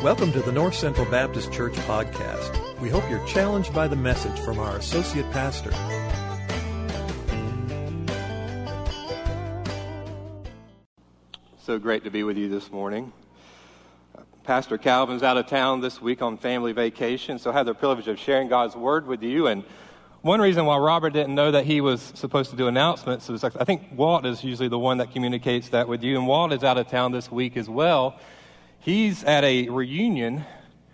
Welcome to the North Central Baptist Church podcast. We hope you're challenged by the message from our associate pastor. So great to be with you this morning. Pastor Calvin's out of town this week on family vacation, so I had the privilege of sharing God's Word with you. And one reason why Robert didn't know that he was supposed to do announcements is I think Walt is usually the one that communicates that with you, and Walt is out of town this week as well. He's at a reunion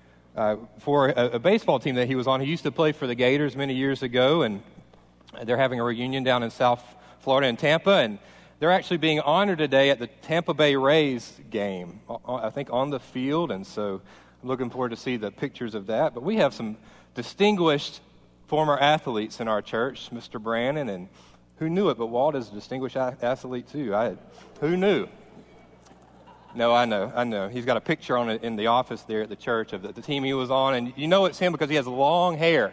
for a baseball team that he was on. He used to play for the Gators many years ago, and they're having a reunion down in South Florida in Tampa, and they're actually being honored today at the Tampa Bay Rays game, I think on the field, and so I'm looking forward to see the pictures of that. But we have some distinguished former athletes in our church, Mr. Brannon, and who knew it, but Walt is a distinguished athlete too. Who knew? No, I know. He's got a picture on it in the office there at the church of the team he was on, and you know it's him because he has long hair.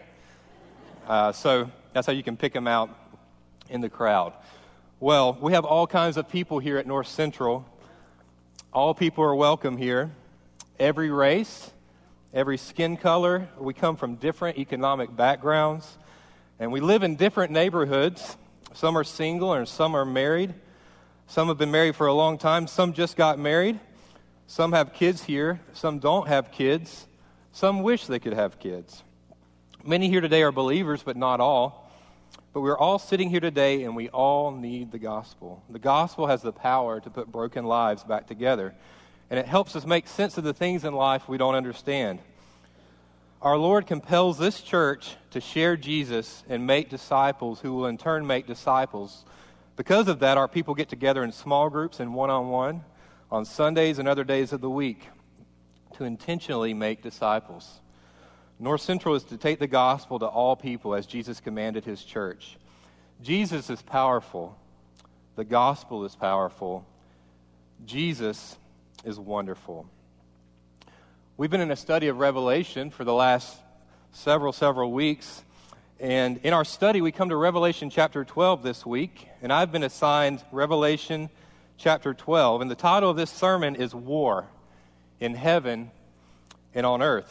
So that's how you can pick him out in the crowd. Well, we have all kinds of people here at North Central. All people are welcome here. Every race, every skin color. We come from different economic backgrounds, and we live in different neighborhoods. Some are single and some are married. Some have been married for a long time. Some just got married. Some have kids here. Some don't have kids. Some wish they could have kids. Many here today are believers, but not all. But we're all sitting here today, and we all need the gospel. The gospel has the power to put broken lives back together, and it helps us make sense of the things in life we don't understand. Our Lord compels this church to share Jesus and make disciples who will in turn make disciples. Because of that, our people get together in small groups and one-on-one on Sundays and other days of the week to intentionally make disciples. North Central is to take the gospel to all people as Jesus commanded his church. Jesus is powerful. The gospel is powerful. Jesus is wonderful. We've been in a study of Revelation for the last several weeks. And in our study, we come to Revelation chapter 12 this week, and I've been assigned Revelation chapter 12. And the title of this sermon is War in Heaven and on Earth.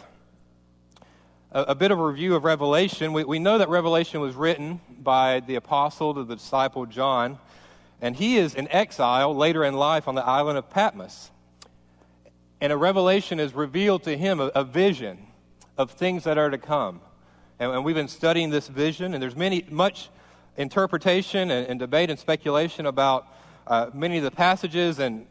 A bit of a review of Revelation. We know that Revelation was written by the apostle to the disciple John, and he is in exile later in life on the island of Patmos. And a revelation is revealed to him, a vision of things that are to come. And we've been studying this vision, and there's much interpretation and debate and speculation about many of the passages, and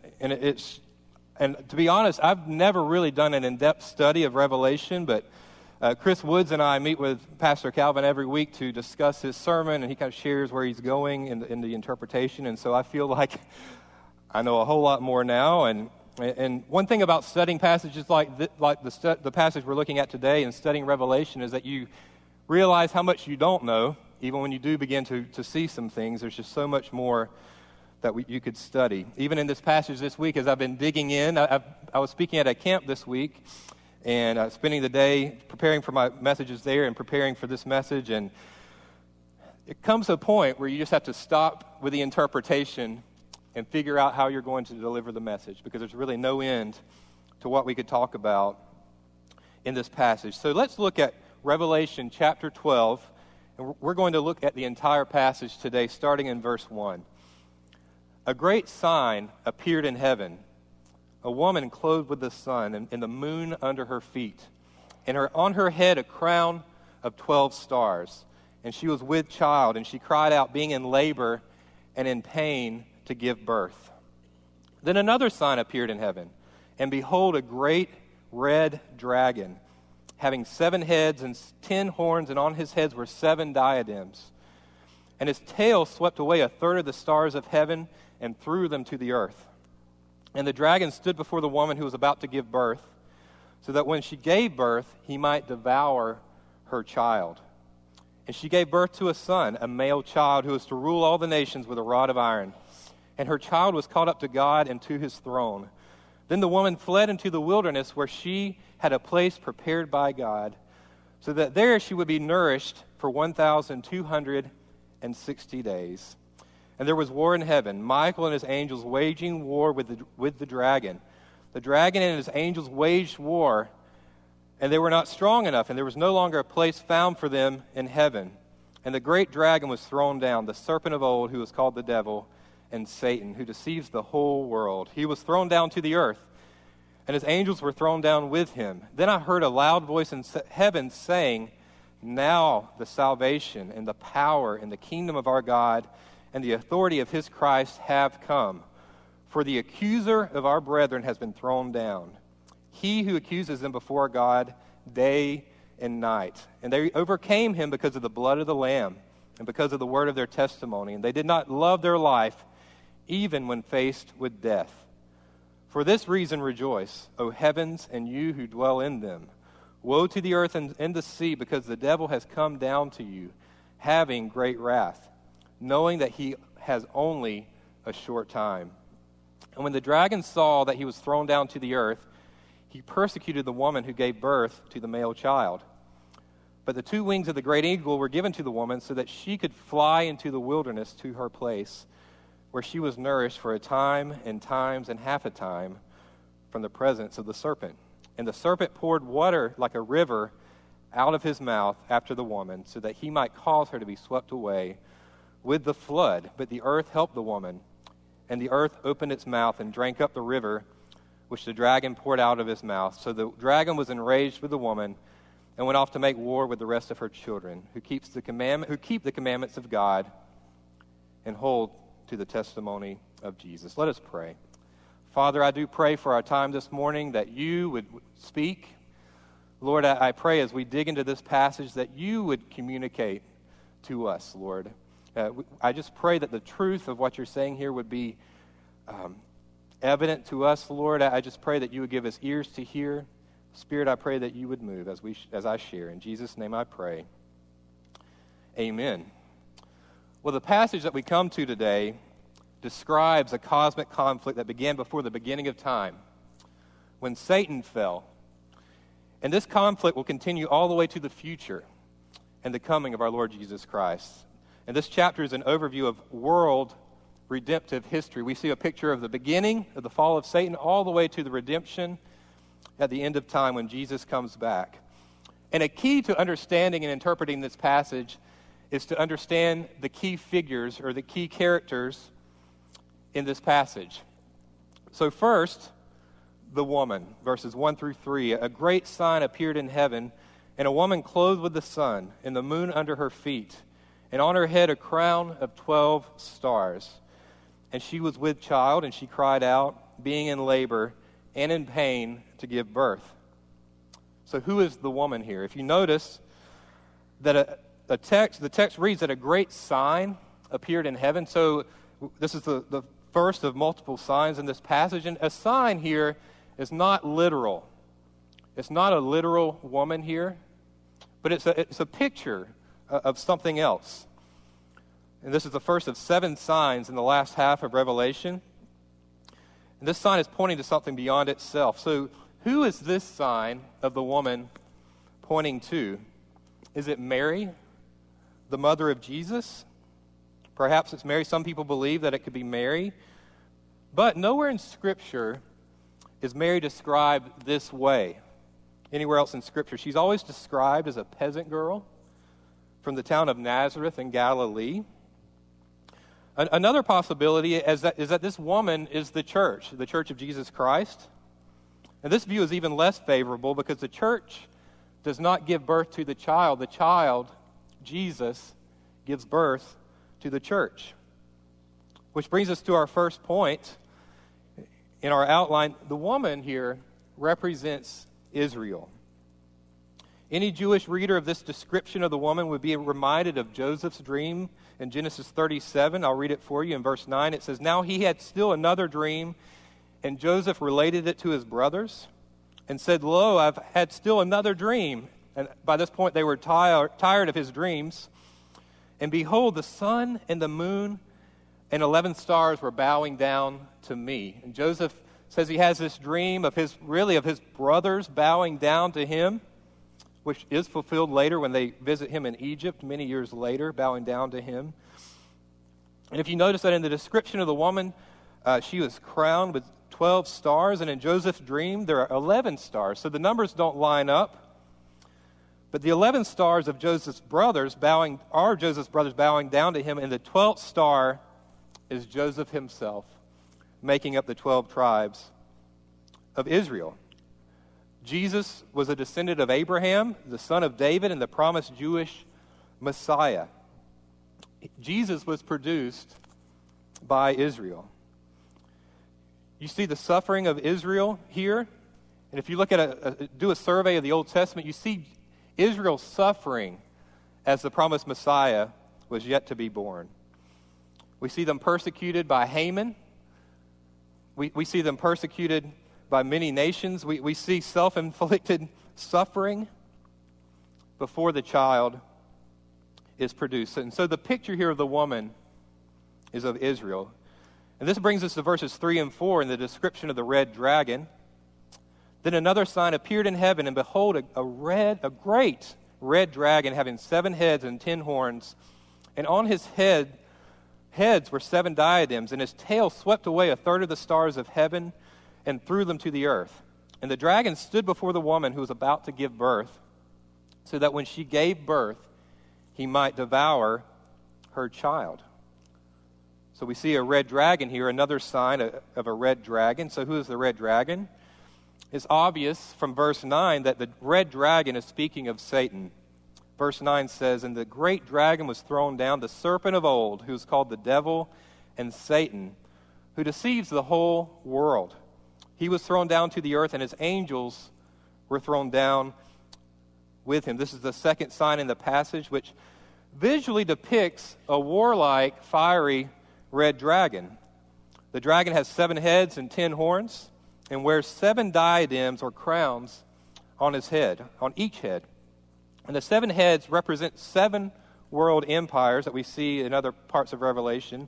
to be honest, I've never really done an in-depth study of Revelation, but Chris Woods and I meet with Pastor Calvin every week to discuss his sermon, and he kind of shares where he's going in the interpretation, and so I feel like I know a whole lot more now, and one thing about studying passages like the passage we're looking at today and studying Revelation is that you realize how much you don't know, even when you do begin to see some things. There's just so much more that you could study. Even in this passage this week, as I've been digging in, I was speaking at a camp this week, and spending the day preparing for my messages there and preparing for this message, and it comes to a point where you just have to stop with the interpretation and figure out how you're going to deliver the message, because there's really no end to what we could talk about in this passage. So let's look at Revelation chapter 12, and we're going to look at the entire passage today, starting in verse 1. A great sign appeared in heaven, a woman clothed with the sun and the moon under her feet, and on her head a crown of 12 stars. And she was with child, and she cried out, being in labor and in pain to give birth. Then another sign appeared in heaven, and behold, a great red dragon, having 7 heads and 10 horns, and on his heads were 7 diadems. And his tail swept away a third of the stars of heaven and threw them to the earth. And the dragon stood before the woman who was about to give birth, so that when she gave birth, he might devour her child. And she gave birth to a son, a male child, who was to rule all the nations with a rod of iron. And her child was caught up to God and to his throne. Then the woman fled into the wilderness, where she had a place prepared by God, so that there she would be nourished for 1,260 days. And there was war in heaven, Michael and his angels waging war with the dragon. The dragon and his angels waged war, and they were not strong enough, and there was no longer a place found for them in heaven. And the great dragon was thrown down, the serpent of old, who was called the devil and Satan, who deceives the whole world. He was thrown down to the earth, and his angels were thrown down with him. Then I heard a loud voice in heaven saying, now the salvation and the power and the kingdom of our God and the authority of his Christ have come. For the accuser of our brethren has been thrown down, he who accuses them before God day and night. And they overcame him because of the blood of the Lamb and because of the word of their testimony. And they did not love their life even when faced with death. For this reason rejoice, O heavens, and you who dwell in them. Woe to the earth and the sea, because the devil has come down to you, having great wrath, knowing that he has only a short time. And when the dragon saw that he was thrown down to the earth, he persecuted the woman who gave birth to the male child. But the 2 wings of the great eagle were given to the woman so that she could fly into the wilderness to her place, where she was nourished for a time and times and half a time from the presence of the serpent. And the serpent poured water like a river out of his mouth after the woman, so that he might cause her to be swept away with the flood. But the earth helped the woman, and the earth opened its mouth and drank up the river which the dragon poured out of his mouth. So the dragon was enraged with the woman and went off to make war with the rest of her children, who keep the commandments of God and hold to the testimony of Jesus. Let us pray. Father, I do pray for our time this morning that you would speak. Lord, I pray as we dig into this passage that you would communicate to us, Lord. I just pray that the truth of what you're saying here would be evident to us, Lord. I just pray that you would give us ears to hear. Spirit, I pray that you would move as I share. In Jesus' name I pray. Amen. Well, the passage that we come to today describes a cosmic conflict that began before the beginning of time, when Satan fell. And this conflict will continue all the way to the future and the coming of our Lord Jesus Christ. And this chapter is an overview of world redemptive history. We see a picture of the beginning of the fall of Satan all the way to the redemption at the end of time when Jesus comes back. And a key to understanding and interpreting this passage is to understand the key figures or the key characters in this passage. So first, the woman, verses 1 through 3. A great sign appeared in heaven, and a woman clothed with the sun, and the moon under her feet, and on her head a crown of 12 stars. And she was with child, and she cried out, being in labor and in pain to give birth. So who is the woman here? If you notice that the text reads that a great sign appeared in heaven. So this is the first of multiple signs in this passage. And a sign here is not literal. It's not a literal woman here, but it's a picture of something else. And this is the first of 7 signs in the last half of Revelation. And this sign is pointing to something beyond itself. So who is this sign of the woman pointing to? Is it Mary, the mother of Jesus? Perhaps it's Mary. Some people believe that it could be Mary. But nowhere in Scripture is Mary described this way. Anywhere else in Scripture, she's always described as a peasant girl from the town of Nazareth in Galilee. Another possibility is that this woman is the church of Jesus Christ. And this view is even less favorable because the church does not give birth to the child. The child, Jesus, gives birth to the church. Which brings us to our first point in our outline. The woman here represents Israel. Any Jewish reader of this description of the woman would be reminded of Joseph's dream in Genesis 37. I'll read it for you in verse 9. It says, "Now he had still another dream, and Joseph related it to his brothers and said, 'Lo, I've had still another dream.' And by this point they were tired of his dreams. And behold, the sun and the moon and 11 stars were bowing down to me." And Joseph says he has this dream of his brothers bowing down to him, which is fulfilled later when they visit him in Egypt many years later, bowing down to him. And if you notice that in the description of the woman, she was crowned with 12 stars, and in Joseph's dream, there are 11 stars. So the numbers don't line up. But the 11 stars of Joseph's brothers bowing down to him, and the 12th star is Joseph himself, making up the 12 tribes of Israel. Jesus was a descendant of Abraham, the son of David, and the promised Jewish Messiah. Jesus was produced by Israel. You see the suffering of Israel here, and if you look at do a survey of the Old Testament, you see Israel's suffering as the promised Messiah was yet to be born. We see them persecuted by Haman. We see them persecuted by many nations. We see self-inflicted suffering before the child is produced. And so the picture here of the woman is of Israel. And this brings us to verses 3 and 4 in the description of the red dragon. Then another sign appeared in heaven, and behold, a great red dragon having 7 heads and 10 horns. And on his heads were 7 diadems, and his tail swept away a third of the stars of heaven and threw them to the earth. And the dragon stood before the woman who was about to give birth, so that when she gave birth, he might devour her child. So we see a red dragon here, another sign of a red dragon. So who is the red dragon? It's obvious from verse 9 that the red dragon is speaking of Satan. Verse 9 says, "And the great dragon was thrown down, the serpent of old, who is called the devil and Satan, who deceives the whole world. He was thrown down to the earth, and his angels were thrown down with him." This is the second sign in the passage, which visually depicts a warlike, fiery red dragon. The dragon has 7 heads and 10 horns, and wears 7 diadems or crowns on his head, on each head. And the 7 heads represent 7 world empires that we see in other parts of Revelation.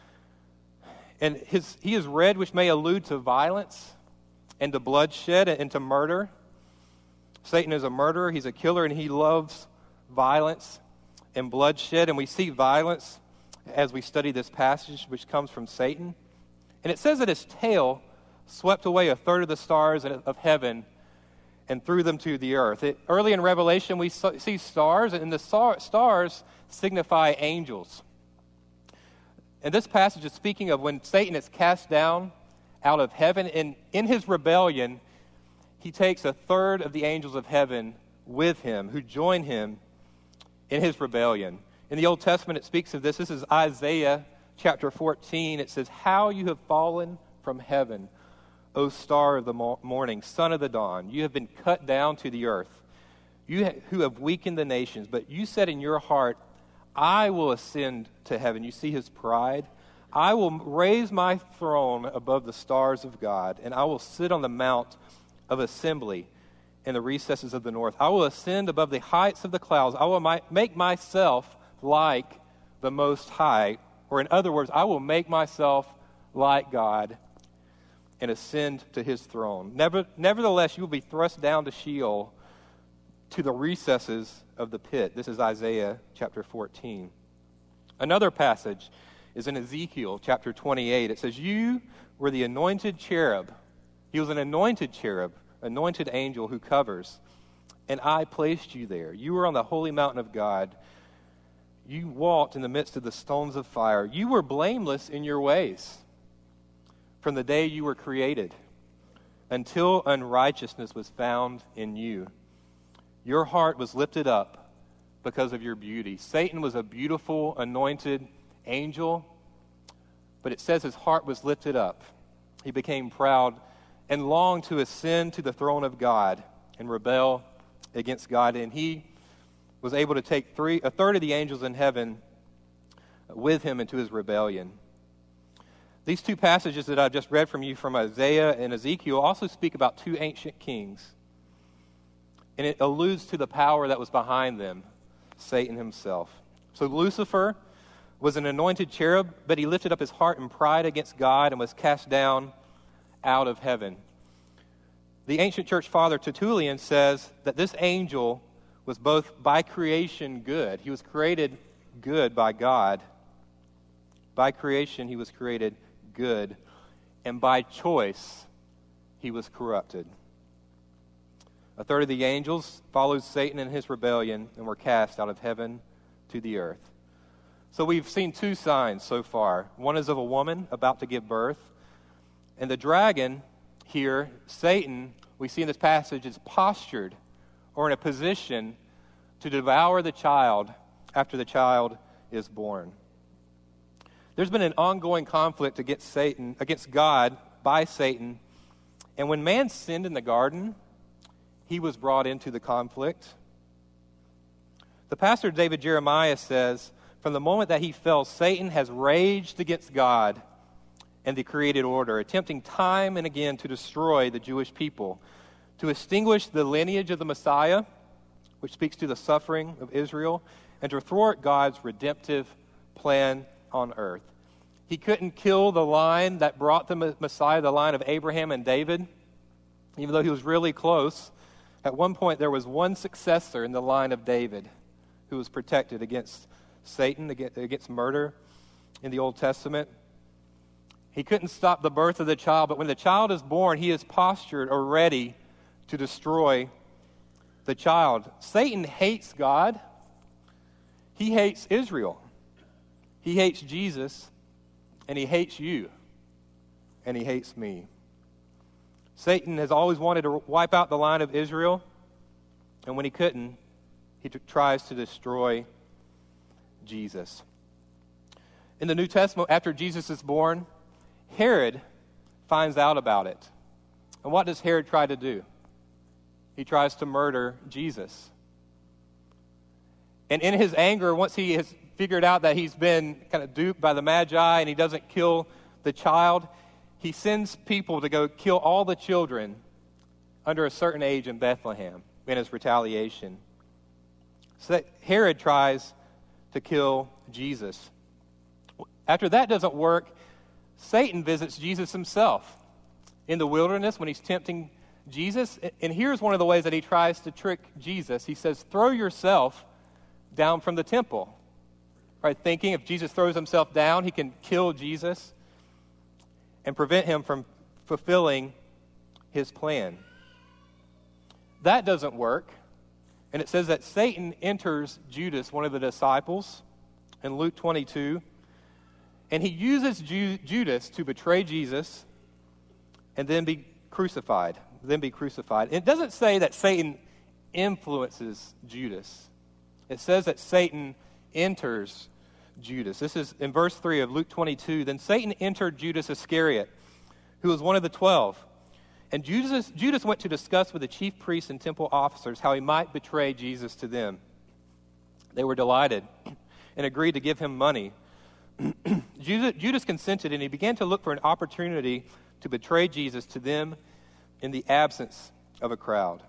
And he is red, which may allude to violence and to bloodshed and to murder. Satan is a murderer, he's a killer, and he loves violence and bloodshed. And we see violence as we study this passage, which comes from Satan. And it says that his tail swept away a third of the stars of heaven and threw them to the earth. Early in Revelation, we see stars, and the stars signify angels. And this passage is speaking of when Satan is cast down out of heaven, and in his rebellion, he takes a third of the angels of heaven with him, who join him in his rebellion. In the Old Testament, it speaks of this. This is Isaiah chapter 14. It says, "How you have fallen from heaven, O star of the morning, son of the dawn. You have been cut down to the earth, you who have weakened the nations. But you said in your heart, I will ascend to heaven." You see his pride. "I will raise my throne above the stars of God, and I will sit on the mount of assembly in the recesses of the north. I will ascend above the heights of the clouds. I will make myself like the Most High." Or in other words, I will make myself like God and ascend to his throne. Nevertheless, you will be thrust down to Sheol, to the recesses of the pit. This is Isaiah chapter 14. Another passage is in Ezekiel chapter 28. It says, "You were the anointed cherub." He was an anointed cherub, anointed angel who covers. "And I placed you there. You were on the holy mountain of God. You walked in the midst of the stones of fire. You were blameless in your ways from the day you were created until unrighteousness was found in you. Your heart was lifted up because of your beauty." Satan was a beautiful, anointed angel, but it says his heart was lifted up. He became proud and longed to ascend to the throne of God and rebel against God. And he was able to take a third of the angels in heaven with him into his rebellion. These 2 passages that I've just read from you from Isaiah and Ezekiel also speak about 2 ancient kings. And it alludes to the power that was behind them, Satan himself. So Lucifer was an anointed cherub, but he lifted up his heart in pride against God and was cast down out of heaven. The ancient church father Tertullian says that this angel was both by creation good. He was created good by God. By creation, he was created good. and by choice he was corrupted. A third of the angels followed Satan in his rebellion and were cast out of heaven to the earth. So we've seen two signs so far. One is of a woman about to give birth. And the dragon here, Satan, we see in this passage, is postured or in a position to devour the child after the child is born. There's been an ongoing conflict against God by Satan. And when man sinned in the garden, he was brought into the conflict. The pastor David Jeremiah says, from the moment that he fell, Satan has raged against God and the created order, attempting time and again to destroy the Jewish people, to extinguish the lineage of the Messiah, which speaks to the suffering of Israel, and to thwart God's redemptive plan on earth. He couldn't kill the line that brought the Messiah, the line of Abraham and David, even though he was really close. At one point, there was one successor in the line of David who was protected against Satan, against murder in the Old Testament. He couldn't stop the birth of the child, but when the child is born, he is postured or ready to destroy the child. Satan hates God. He hates Israel. He hates Jesus, and he hates you, and he hates me. Satan has always wanted to wipe out the line of Israel, and when he couldn't, he tries to destroy Jesus. In the New Testament, after Jesus is born, Herod finds out about it. And what does Herod try to do? He tries to murder Jesus. And in his anger, once he has figured out that he's been kind of duped by the Magi and he doesn't kill the child, he sends people to go kill all the children under a certain age in Bethlehem in his retaliation. So Herod tries to kill Jesus. After that doesn't work, Satan visits Jesus himself in the wilderness when he's tempting Jesus. And here's one of the ways that he tries to trick Jesus. He says, throw yourself down from the temple. Right, thinking if Jesus throws himself down, he can kill Jesus and prevent him from fulfilling his plan. That doesn't work. And it says that Satan enters Judas, one of the disciples, in Luke 22. And he uses Judas to betray Jesus and then be crucified. And it doesn't say that Satan influences Judas. It says that Satan enters Judas. This is in verse 3 of Luke 22. Then Satan entered Judas Iscariot, who was one of the 12. And Judas went to discuss with the chief priests and temple officers how he might betray Jesus to them. They were delighted and agreed to give him money. Judas consented, and he began to look for an opportunity to betray Jesus to them in the absence of a crowd.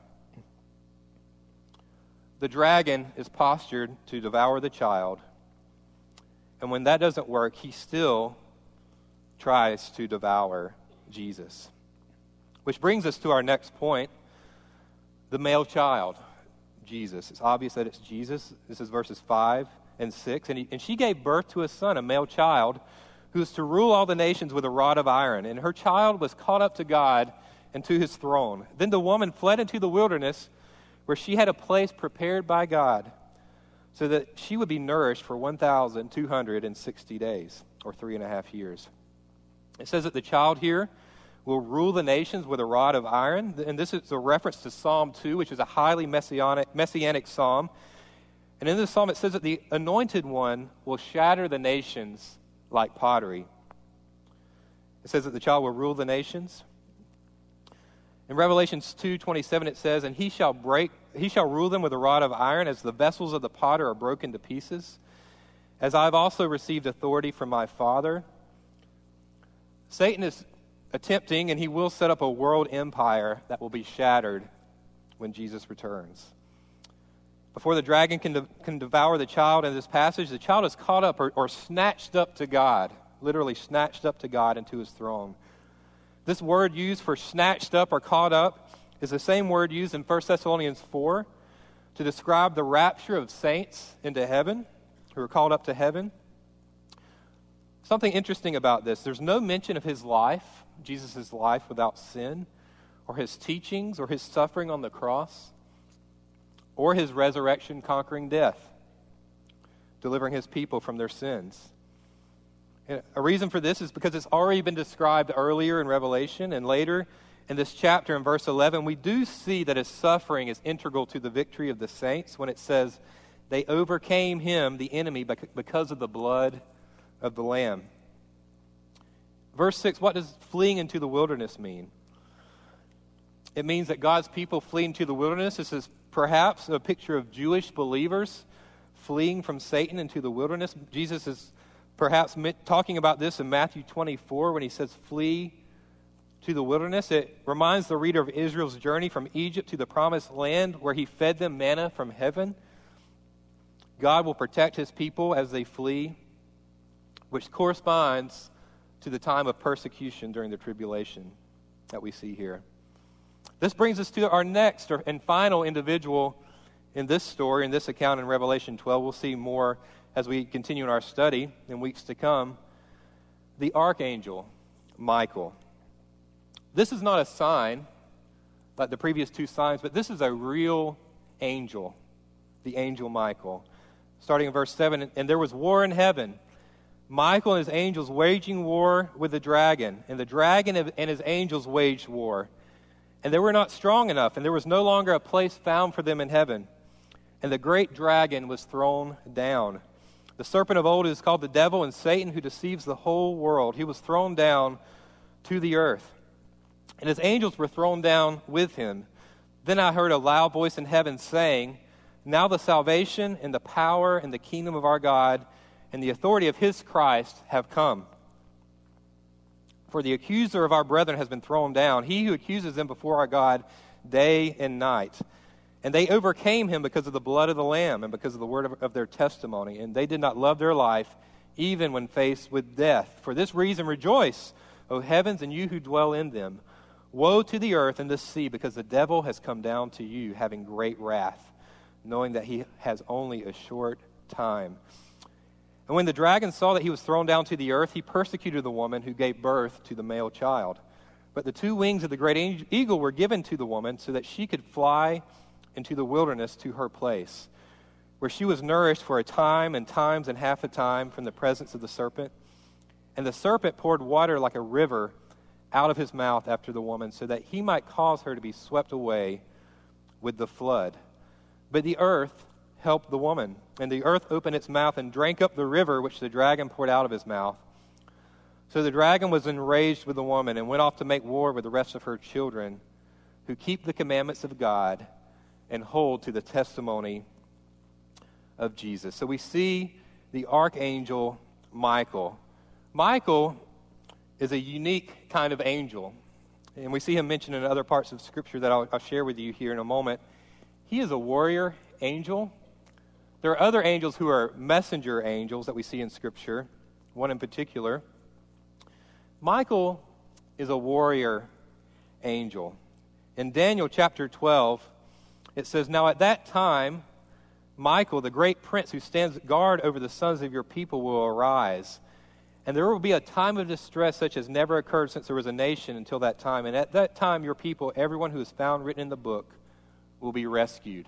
The dragon is postured to devour the child, and when that doesn't work, he still tries to devour Jesus. Which brings us to our next point, the male child, Jesus. It's obvious that it's Jesus. This is verses 5 and 6. And she gave birth to a son, a male child, who was to rule all the nations with a rod of iron. And her child was caught up to God and to his throne. Then the woman fled into the wilderness, where she had a place prepared by God, so that she would be nourished for 1,260 days, or 3.5 years. It says that the child here will rule the nations with a rod of iron. And this is a reference to Psalm 2, which is a highly messianic psalm. And in this psalm, it says that the anointed one will shatter the nations like pottery. It says that the child will rule the nations. In Revelation 2:27, it says, and he shall rule them with a rod of iron, as the vessels of the potter are broken to pieces, as I have also received authority from my Father. Satan is attempting, and he will set up a world empire that will be shattered when Jesus returns. Before the dragon can devour the child in this passage, the child is caught up or snatched up to God, literally snatched up to God into his throne. This word used for snatched up or caught up is the same word used in 1 Thessalonians 4 to describe the rapture of saints into heaven, who are called up to heaven. something interesting about this. There's no mention of his life, Jesus' life without sin, or his teachings, or his suffering on the cross, or his resurrection conquering death, delivering his people from their sins. And a reason for this is because it's already been described earlier in Revelation, and later in this chapter in verse 11, we do see that his suffering is integral to the victory of the saints when it says, they overcame him, the enemy, because of the blood of the Lamb. Verse 6, what does fleeing into the wilderness mean? It means that God's people flee into the wilderness. This is perhaps a picture of Jewish believers fleeing from Satan into the wilderness. Jesus is perhaps talking about this in Matthew 24 when he says flee to the wilderness. It reminds the reader of Israel's journey from Egypt to the promised land where he fed them manna from heaven. God will protect his people as they flee, which corresponds to the time of persecution during the tribulation that we see here. This brings us to our next and final individual in this story, in this account in Revelation 12. We'll see more as we continue in our study in weeks to come. The archangel, Michael. This is not a sign like the previous two signs, but this is a real angel, the angel Michael. Starting in verse 7, and there was war in heaven. Michael and his angels waging war with the dragon, and the dragon and his angels waged war. And they were not strong enough, and there was no longer a place found for them in heaven. And the great dragon was thrown down. The serpent of old is called the devil and Satan, who deceives the whole world. He was thrown down to the earth, and his angels were thrown down with him. Then I heard a loud voice in heaven saying, now the salvation and the power and the kingdom of our God and the authority of his Christ have come. For the accuser of our brethren has been thrown down, he who accuses them before our God day and night. And they overcame him because of the blood of the Lamb and because of the word of their testimony. And they did not love their life, even when faced with death. For this reason rejoice, O heavens, and you who dwell in them. Woe to the earth and the sea, because the devil has come down to you, having great wrath, knowing that he has only a short time. And when the dragon saw that he was thrown down to the earth, he persecuted the woman who gave birth to the male child. But the two wings of the great eagle were given to the woman so that she could fly into the wilderness to her place, where she was nourished for a time and times and half a time from the presence of the serpent. And the serpent poured water like a river out of his mouth after the woman, so that he might cause her to be swept away with the flood. But the earth helped the woman, and the earth opened its mouth and drank up the river which the dragon poured out of his mouth. So the dragon was enraged with the woman and went off to make war with the rest of her children, who keep the commandments of God and hold to the testimony of Jesus. So we see the archangel Michael. Michael is a unique kind of angel, and we see him mentioned in other parts of Scripture that I'll share with you here in a moment. He is a warrior angel. There are other angels who are messenger angels that we see in Scripture, one in particular. Michael is a warrior angel. In Daniel chapter 12, it says, now at that time, Michael, the great prince who stands guard over the sons of your people, will arise. And there will be a time of distress such as never occurred since there was a nation until that time. And at that time, your people, everyone who is found written in the book, will be rescued.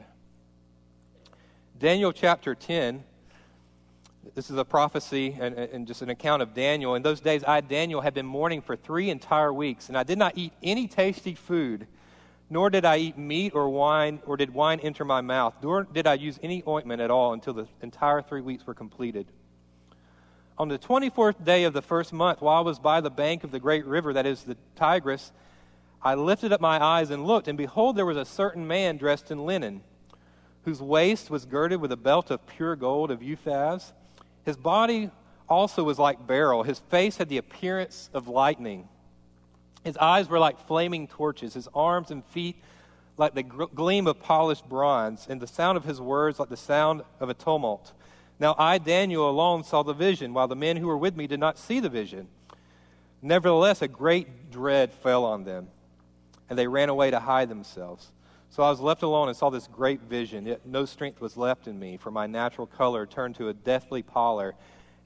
Daniel chapter 10, this is a prophecy and just an account of Daniel. In those days, I, Daniel, had been mourning for 3 entire weeks, and I did not eat any tasty food, nor did I eat meat or wine, or did wine enter my mouth, nor did I use any ointment at all until the entire 3 weeks were completed. On the 24th day of the first month, while I was by the bank of the great river, that is the Tigris, I lifted up my eyes and looked, and behold, there was a certain man dressed in linen, whose waist was girded with a belt of pure gold of Uphaz. His body also was like beryl. His face had the appearance of lightning. His eyes were like flaming torches. His arms and feet like the gleam of polished bronze, and the sound of his words like the sound of a tumult. Now I, Daniel, alone saw the vision, while the men who were with me did not see the vision. Nevertheless, a great dread fell on them, and they ran away to hide themselves. So I was left alone and saw this great vision. Yet no strength was left in me, for my natural color turned to a deathly pallor,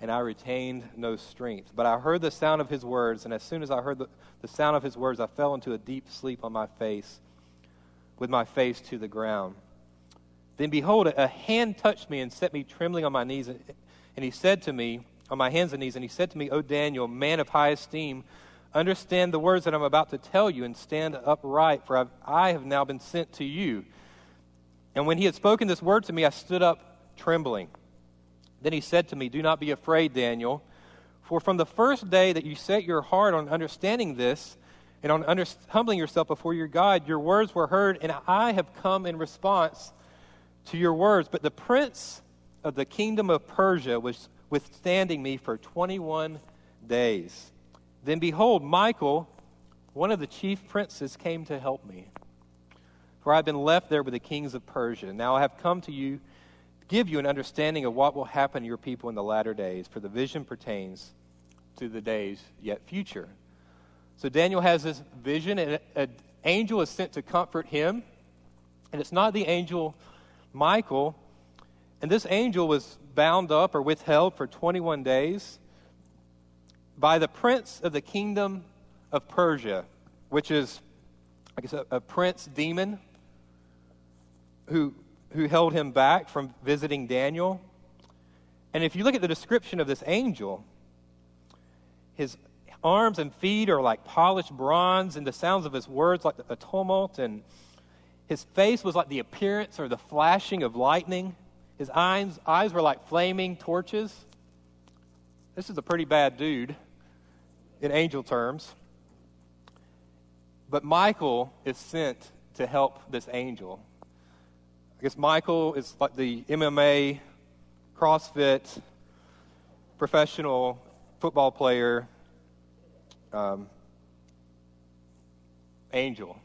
and I retained no strength. But I heard the sound of his words, and as soon as I heard the sound of his words, I fell into a deep sleep on my face, with my face to the ground. Then behold, a hand touched me and set me trembling on my knees, and he said to me, on my hands and knees, and he said to me, O Daniel, man of high esteem, understand the words that I'm about to tell you, and stand upright, for I have now been sent to you. And when he had spoken this word to me, I stood up trembling. Then he said to me, do not be afraid, Daniel, for from the first day that you set your heart on understanding this and on humbling yourself before your God, your words were heard, and I have come in response to your words. But the prince of the kingdom of Persia was withstanding me for 21 days. Then behold, Michael, one of the chief princes, came to help me. For I have been left there with the kings of Persia. Now I have come to you to give you an understanding of what will happen to your people in the latter days, for the vision pertains to the days yet future. So Daniel has this vision, and an angel is sent to comfort him. And it's not the angel Michael. And this angel was bound up or withheld for 21 days by the prince of the kingdom of Persia, which is, I guess, a prince demon who held him back from visiting Daniel. And if you look at the description of this angel, his arms and feet are like polished bronze, and the sounds of his words like a tumult, and his face was like the appearance or the flashing of lightning. His eyes were like flaming torches. This is a pretty bad dude in angel terms. But Michael is sent to help this angel. I guess Michael is like the MMA, CrossFit, professional football player, angel.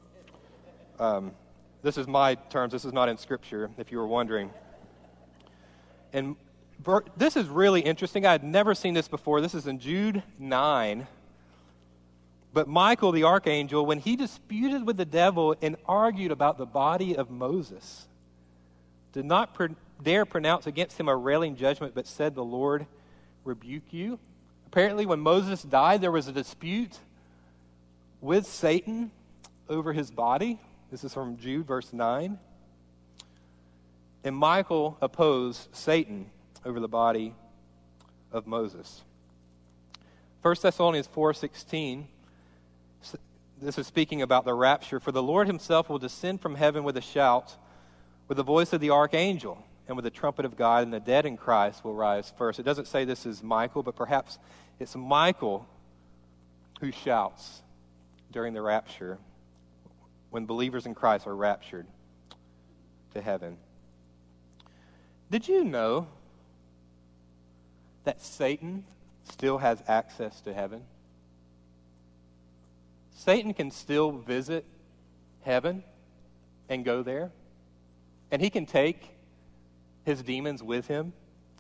This is my terms. This is not in Scripture, if you were wondering. And this is really interesting. I had never seen this before. This is in Jude 9. But Michael, the archangel, when he disputed with the devil and argued about the body of Moses, did not dare pronounce against him a railing judgment, but said, the Lord rebuke you. Apparently, when Moses died, there was a dispute with Satan over his body. This is from Jude, verse 9. And Michael opposed Satan over the body of Moses. 1 Thessalonians 4:16, this is speaking about the rapture. For the Lord himself will descend from heaven with a shout, with the voice of the archangel, and with the trumpet of God, and the dead in Christ will rise first. It doesn't say this is Michael, but perhaps it's Michael who shouts during the rapture, when believers in Christ are raptured to heaven. Did you know that Satan still has access to heaven? Satan can still visit heaven and go there, and he can take his demons with him.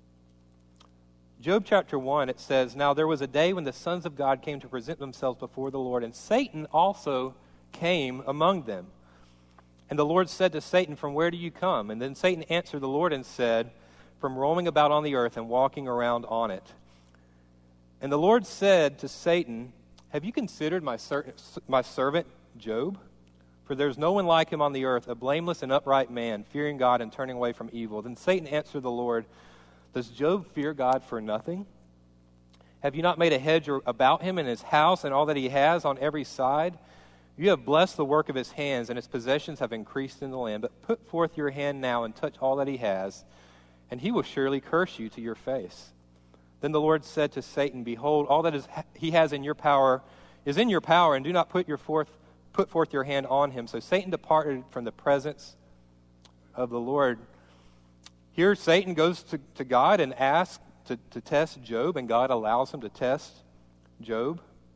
Job chapter 1, it says, now there was a day when the sons of God came to present themselves before the Lord, and Satan also came among them. And the Lord said to Satan, from where do you come? And then Satan answered the Lord and said, from roaming about on the earth and walking around on it. And the Lord said to Satan, have you considered my servant Job? For there's no one like him on the earth, a blameless and upright man, fearing God and turning away from evil. Then Satan answered the Lord, does Job fear God for nothing? Have you not made a hedge about him and his house and all that he has on every side? You have blessed the work of his hands, and his possessions have increased in the land. But put forth your hand now and touch all that he has, and he will surely curse you to your face. Then the Lord said to Satan, behold, all that he has in your power is in your power, and do not put forth your hand on him. So Satan departed from the presence of the Lord. Here Satan goes to God and asks to test Job, and God allows him to test Job.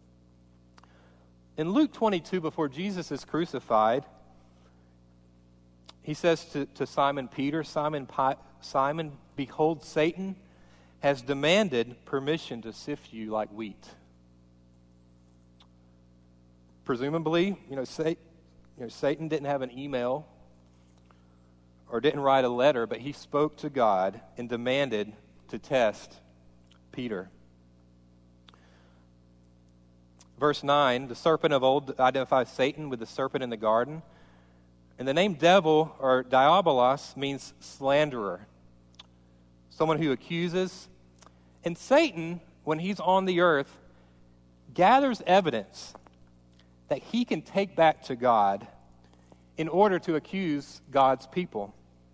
In Luke 22, before Jesus is crucified, he says to Simon Peter, Simon, behold, Satan has demanded permission to sift you like wheat. Presumably, Satan didn't have an email or didn't write a letter, but he spoke to God and demanded to test Peter. Verse 9, the serpent of old identifies Satan with the serpent in the garden. And the name devil, or diabolos, means slanderer, someone who accuses. And Satan, when he's on the earth, gathers evidence that he can take back to God in order to accuse God's people.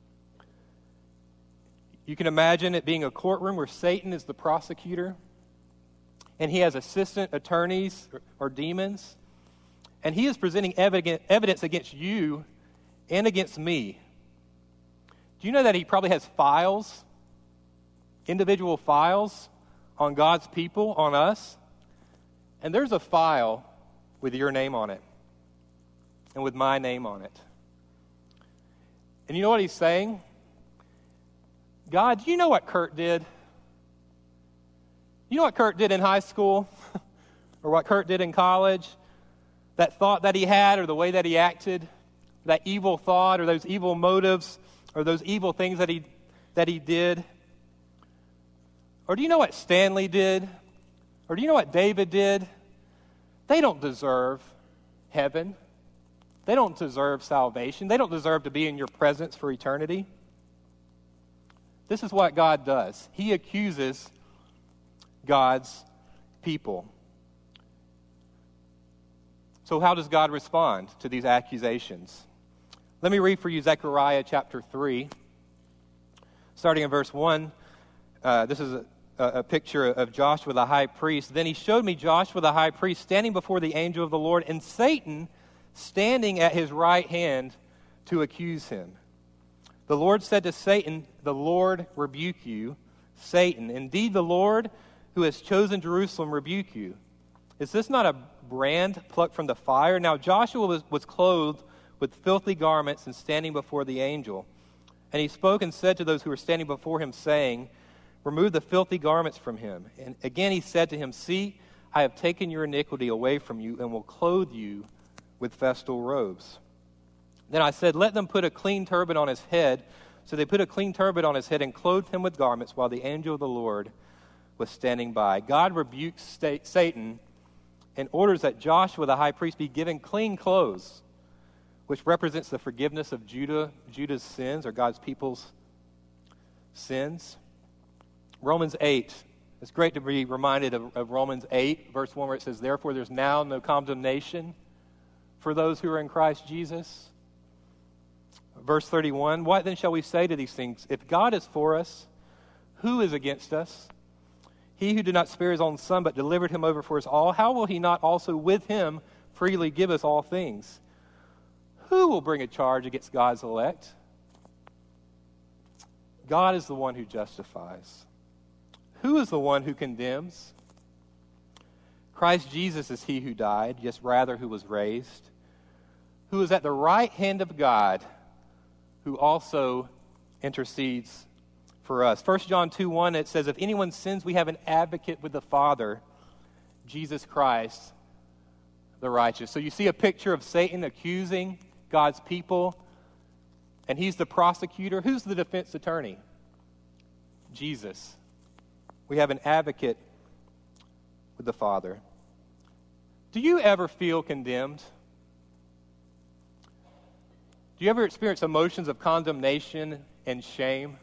You can imagine it being a courtroom where Satan is the prosecutor, and he has assistant attorneys or demons, and he is presenting evidence against you and against me. Do you know that he probably has files, individual files on God's people, on us? And there's a file with your name on it and with my name on it. And you know what he's saying? God, do you know what Kurt did? You know what Kurt did in high school? Or what Kurt did in college? That thought that he had, or the way that he acted? That evil thought, or those evil motives, or those evil things that he did? Or do you know what Stanley did? Or do you know what David did? They don't deserve heaven. They don't deserve salvation. They don't deserve to be in your presence for eternity. This is what God does. He accuses God's people. So how does God respond to these accusations? Let me read for you Zechariah chapter 3, starting in verse 1. This is a picture of Joshua the high priest. Then he showed me Joshua the high priest standing before the angel of the Lord, and Satan standing at his right hand to accuse him. The Lord said to Satan, "The Lord rebuke you, Satan. Indeed, the Lord who has chosen Jerusalem rebuke you. Is this not a brand plucked from the fire?" Now Joshua was clothed with filthy garments and standing before the angel. And he spoke and said to those who were standing before him, saying, "Remove the filthy garments from him." And again he said to him, "See, I have taken your iniquity away from you and will clothe you with festal robes." Then I said, "Let them put a clean turban on his head." So they put a clean turban on his head and clothed him with garments while the angel of the Lord was standing by. God rebukes Satan and orders that Joshua the high priest be given clean clothes, which represents the forgiveness of Judah's sins, or God's people's sins. Romans 8. It's great to be reminded of Romans 8, verse 1, where it says, "Therefore there's now no condemnation for those who are in Christ Jesus." Verse 31, "What then shall we say to these things? If God is for us, who is against us? He who did not spare his own son, but delivered him over for us all, how will he not also with him freely give us all things? Who will bring a charge against God's elect? God is the one who justifies. Who is the one who condemns? Christ Jesus is he who died, yes, rather who was raised, who is at the right hand of God, who also intercedes for us." 1 John 2:1, it says, "If anyone sins, we have an advocate with the Father, Jesus Christ, the righteous." So you see a picture of Satan accusing God's people, and he's the prosecutor. Who's the defense attorney? Jesus. We have an advocate with the Father. Do you ever feel condemned? Do you ever experience emotions of condemnation and shame?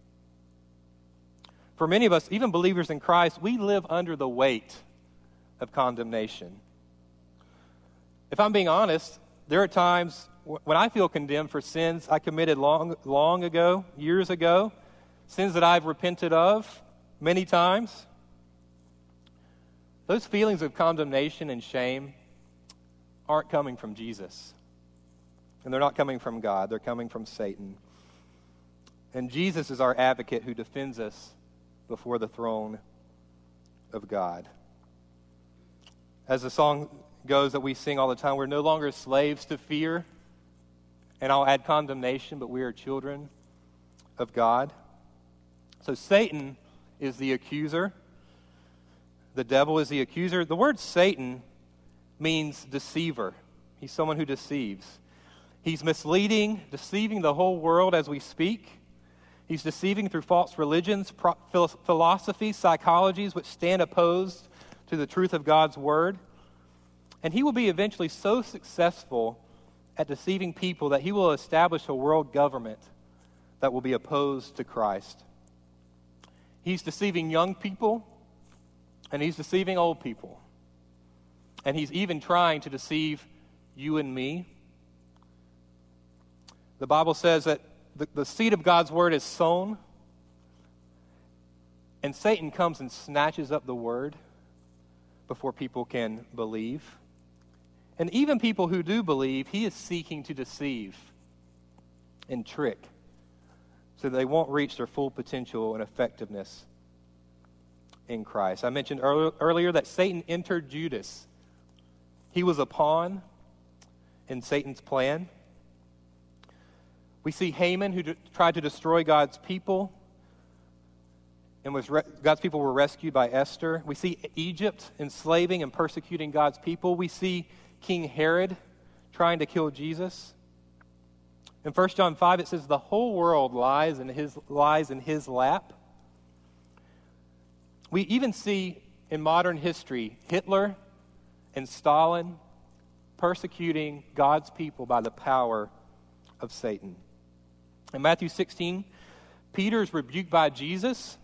For many of us, even believers in Christ, we live under the weight of condemnation. If I'm being honest, there are times when I feel condemned for sins I committed long ago, years ago, sins that I've repented of many times. Those feelings of condemnation and shame aren't coming from Jesus. And they're not coming from God. They're coming from Satan. And Jesus is our advocate who defends us before the throne of God. As the song goes that we sing all the time, we're no longer slaves to fear, and I'll add condemnation, but we are children of God. So Satan is the accuser. The devil is the accuser. The word Satan means deceiver. He's someone who deceives. He's misleading, deceiving the whole world as we speak. He's deceiving through false religions, philosophies, psychologies, which stand opposed to the truth of God's word. And he will be eventually so successful at deceiving people that he will establish a world government that will be opposed to Christ. He's deceiving young people, and he's deceiving old people. And he's even trying to deceive you and me. The Bible says that the seed of God's word is sown, and Satan comes and snatches up the word before people can believe. And even people who do believe, he is seeking to deceive and trick so that they won't reach their full potential and effectiveness in Christ. I mentioned earlier that Satan entered Judas. He was a pawn in Satan's plan. We see Haman, who tried to destroy God's people, and God's people were rescued by Esther. We see Egypt enslaving and persecuting God's people. We see King Herod trying to kill Jesus. In 1 John 5, it says, the whole world lies in his lap. We even see in modern history Hitler and Stalin persecuting God's people by the power of Satan. In Matthew 16, Peter is rebuked by Jesus.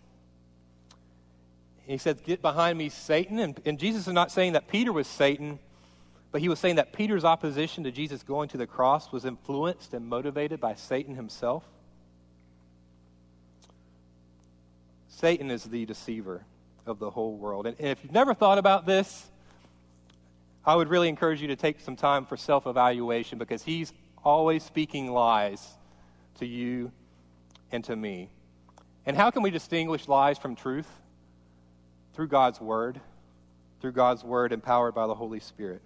He says, get behind me, Satan. And Jesus is not saying that Peter was Satan, but he was saying that Peter's opposition to Jesus going to the cross was influenced and motivated by Satan himself. Satan is the deceiver of the whole world. And if you've never thought about this, I would really encourage you to take some time for self-evaluation, because he's always speaking lies to you and to me. And how can we distinguish lies from truth? Through God's word. Through God's word empowered by the Holy Spirit.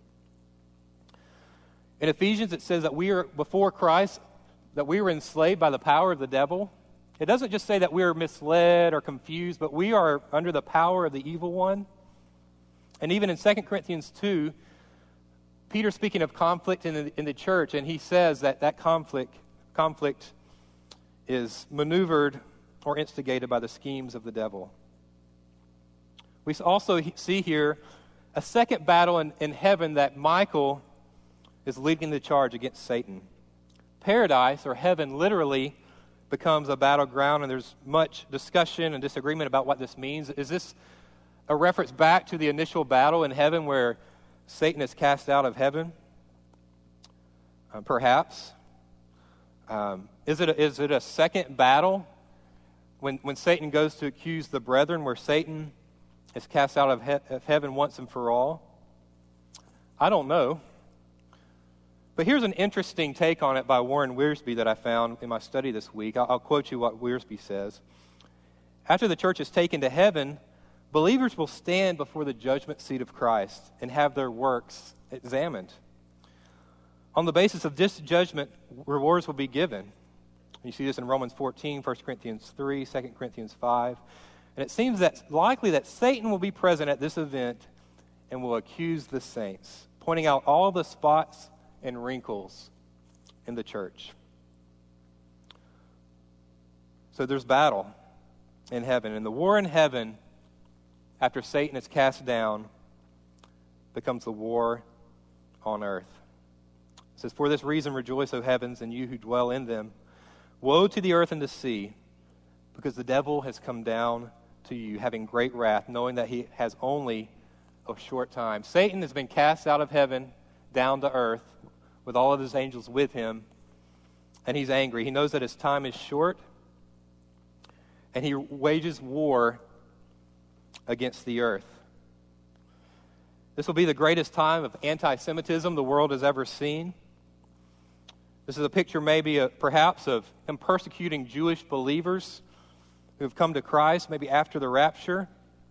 In Ephesians, it says that we are, before Christ, that we were enslaved by the power of the devil. It doesn't just say that we are misled or confused, but we are under the power of the evil one. And even in 2 Corinthians 2, Peter's speaking of conflict in the church, and he says that conflict is maneuvered or instigated by the schemes of the devil. We also see here a second battle in heaven that Michael is leading the charge against Satan. Paradise, or heaven, literally becomes a battleground, and there's much discussion and disagreement about what this means. Is this a reference back to the initial battle in heaven where Satan is cast out of heaven? Perhaps. Is it a second battle when Satan goes to accuse the brethren, where Satan is cast out of heaven once and for all? I don't know. But here's an interesting take on it by Warren Wiersbe that I found in my study this week. I'll quote you what Wiersbe says. After the church is taken to heaven, believers will stand before the judgment seat of Christ and have their works examined. On the basis of this judgment, rewards will be given. You see this in Romans 14, 1 Corinthians 3, 2 Corinthians 5. And it seems that likely that Satan will be present at this event and will accuse the saints, pointing out all the spots and wrinkles in the church. So there's battle in heaven. And the war in heaven, after Satan is cast down, becomes the war on earth. It says, for this reason rejoice, O heavens, and you who dwell in them. Woe to the earth and the sea, because the devil has come down to you, having great wrath, knowing that he has only a short time. Satan has been cast out of heaven down to earth with all of his angels with him, and he's angry. He knows that his time is short, and he wages war against the earth. This will be the greatest time of anti-Semitism the world has ever seen. This is a picture perhaps of him persecuting Jewish believers who have come to Christ, maybe after the rapture.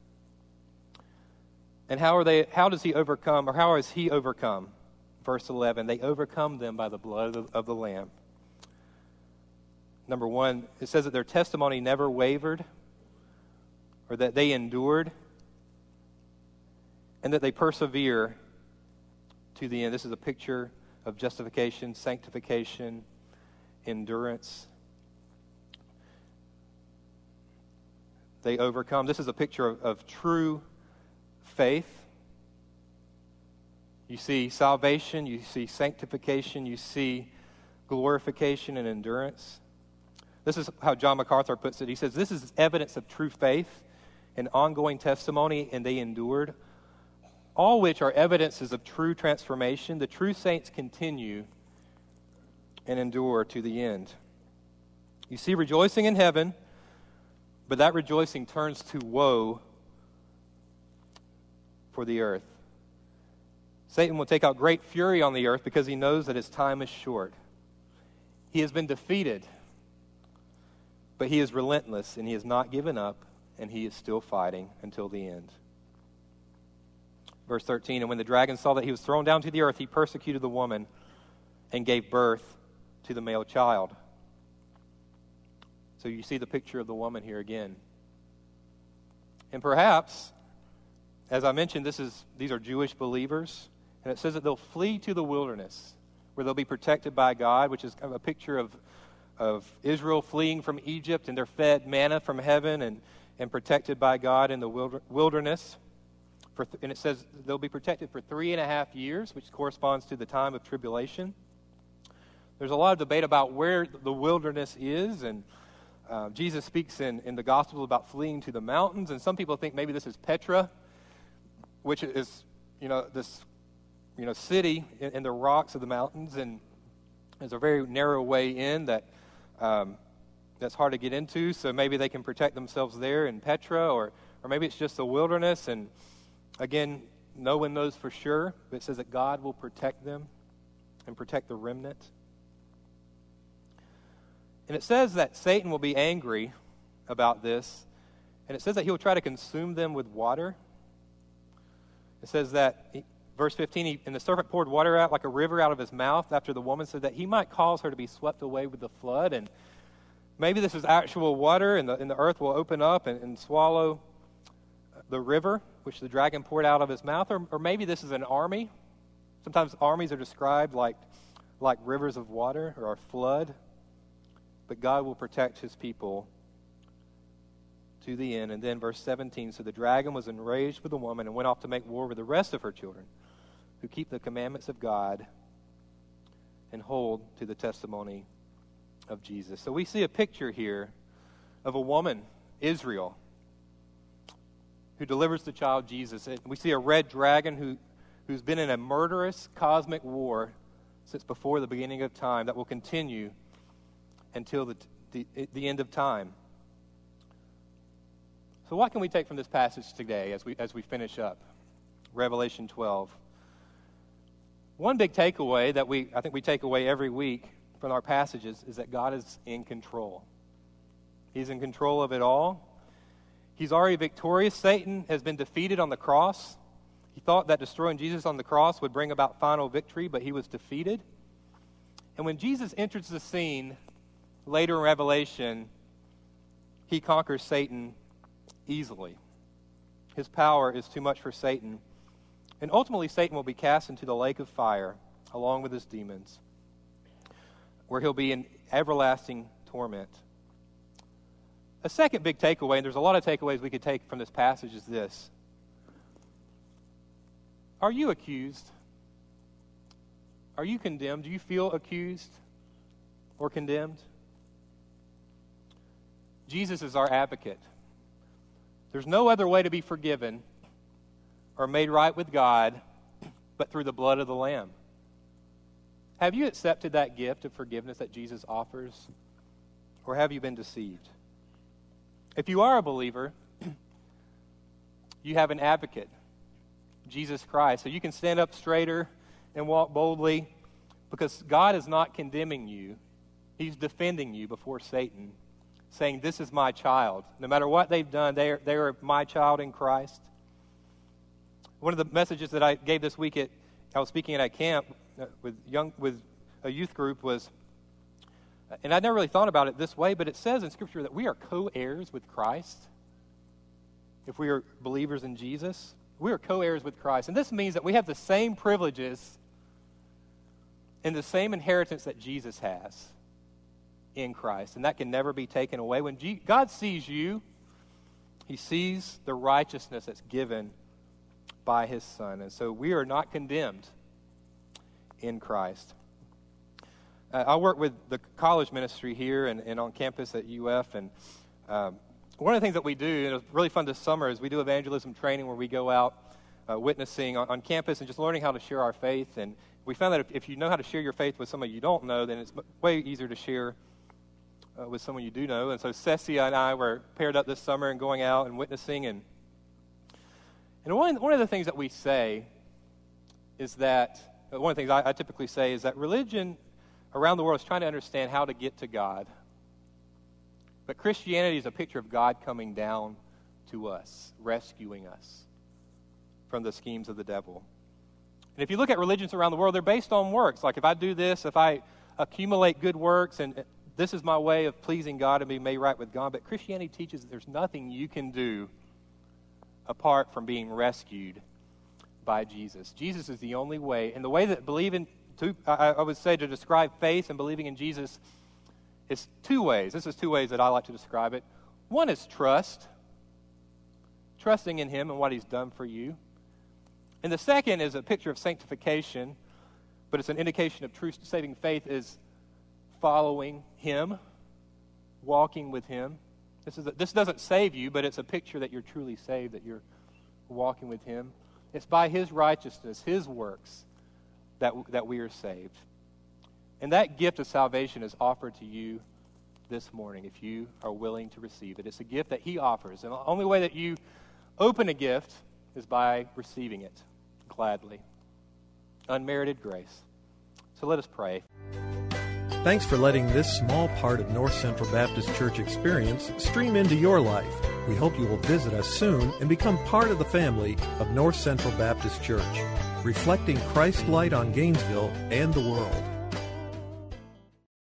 And how is he overcome? Verse 11, they overcome them by the blood of the Lamb. Number one, it says that their testimony never wavered, or that they endured, and that they persevere to the end. This is a picture of justification, sanctification, endurance. they overcome. This is a picture of true faith. You see salvation, you see sanctification, you see glorification and endurance. This is how John MacArthur puts it. He says, this is evidence of true faith and ongoing testimony, and they endured, all which are evidences of true transformation. The true saints continue and endure to the end. You see rejoicing in heaven, but that rejoicing turns to woe for the earth. Satan will take out great fury on the earth because he knows that his time is short. He has been defeated, but he is relentless, and he has not given up, and he is still fighting until the end. Verse 13, and when the dragon saw that he was thrown down to the earth, he persecuted the woman and gave birth to the male child. So you see the picture of the woman here again. And perhaps, as I mentioned, these are Jewish believers, and it says that they'll flee to the wilderness, where they'll be protected by God, which is kind of a picture of Israel fleeing from Egypt, and they're fed manna from heaven and protected by God in the wilderness. And it says they'll be protected for 3.5 years, which corresponds to the time of tribulation. There's a lot of debate about where the wilderness is, and Jesus speaks in the Gospels about fleeing to the mountains, and some people think maybe this is Petra, which is, this, city in the rocks of the mountains, and there's a very narrow way in that's hard to get into, so maybe they can protect themselves there in Petra, or maybe it's just the wilderness, and again, no one knows for sure, but it says that God will protect them and protect the remnant. And it says that Satan will be angry about this, and it says that he will try to consume them with water. It says that, verse 15, and the serpent poured water out like a river out of his mouth after the woman, so that he might cause her to be swept away with the flood. And maybe this is actual water, and the earth will open up and swallow the river, which the dragon poured out of his mouth. Or maybe this is an army. Sometimes armies are described like rivers of water or a flood. But God will protect his people to the end. And then verse 17, so the dragon was enraged with the woman and went off to make war with the rest of her children who keep the commandments of God and hold to the testimony of Jesus. So we see a picture here of a woman, Israel, who delivers the child Jesus. And we see a red dragon who's been in a murderous cosmic war since before the beginning of time that will continue until the end of time. So what can we take from this passage today as we finish up Revelation 12? One big takeaway that I think we take away every week from our passages is that God is in control. He's in control of it all. He's already victorious. Satan has been defeated on the cross. He thought that destroying Jesus on the cross would bring about final victory, but he was defeated. And when Jesus enters the scene later in Revelation, he conquers Satan easily. His power is too much for Satan. And ultimately, Satan will be cast into the lake of fire along with his demons, where he'll be in everlasting torment. A second big takeaway, and there's a lot of takeaways we could take from this passage, is this. Are you accused? Are you condemned? Do you feel accused or condemned? Jesus is our advocate. There's no other way to be forgiven or made right with God but through the blood of the Lamb. Have you accepted that gift of forgiveness that Jesus offers, or have you been deceived? If you are a believer, you have an advocate, Jesus Christ. So you can stand up straighter and walk boldly because God is not condemning you. He's defending you before Satan, saying, this is my child. No matter what they've done, they are my child in Christ. One of the messages that I gave this week I was speaking at a camp with a youth group was, and I never really thought about it this way, but it says in Scripture that we are co-heirs with Christ. If we are believers in Jesus, we are co-heirs with Christ. And this means that we have the same privileges and the same inheritance that Jesus has in Christ. And that can never be taken away. When God sees you He sees the righteousness that's given by his Son. And so we are not condemned in Christ. I work with the college ministry here and on campus at UF, and one of the things that we do, and it was really fun this summer, is we do evangelism training where we go out witnessing on campus and just learning how to share our faith. And we found that if you know how to share your faith with somebody you don't know, then it's way easier to share with someone you do know. And so Cessia and I were paired up this summer and going out and witnessing. And one of the things that we say is that, one of the things I typically say is that religion around the world is trying to understand how to get to God. But Christianity is a picture of God coming down to us, rescuing us from the schemes of the devil. And if you look at religions around the world, they're based on works. Like if I do this, if I accumulate good works, and this is my way of pleasing God and being made right with God. But Christianity teaches that there's nothing you can do apart from being rescued by Jesus. Jesus is the only way. And the way that I would say to describe faith and believing in Jesus is two ways. This is two ways that I like to describe it. One is trust. Trusting in him and what he's done for you. And the second is a picture of sanctification, but it's an indication of true saving faith is following him, walking with him. This doesn't save you, but it's a picture that you're truly saved, that you're walking with him. It's by his righteousness, his works, that we are saved. And that gift of salvation is offered to you this morning if you are willing to receive it. It's a gift that he offers. And the only way that you open a gift is by receiving it gladly. Unmerited grace. So let us pray. Thanks for letting this small part of North Central Baptist Church experience stream into your life. We hope you will visit us soon and become part of the family of North Central Baptist Church, reflecting Christ's light on Gainesville and the world.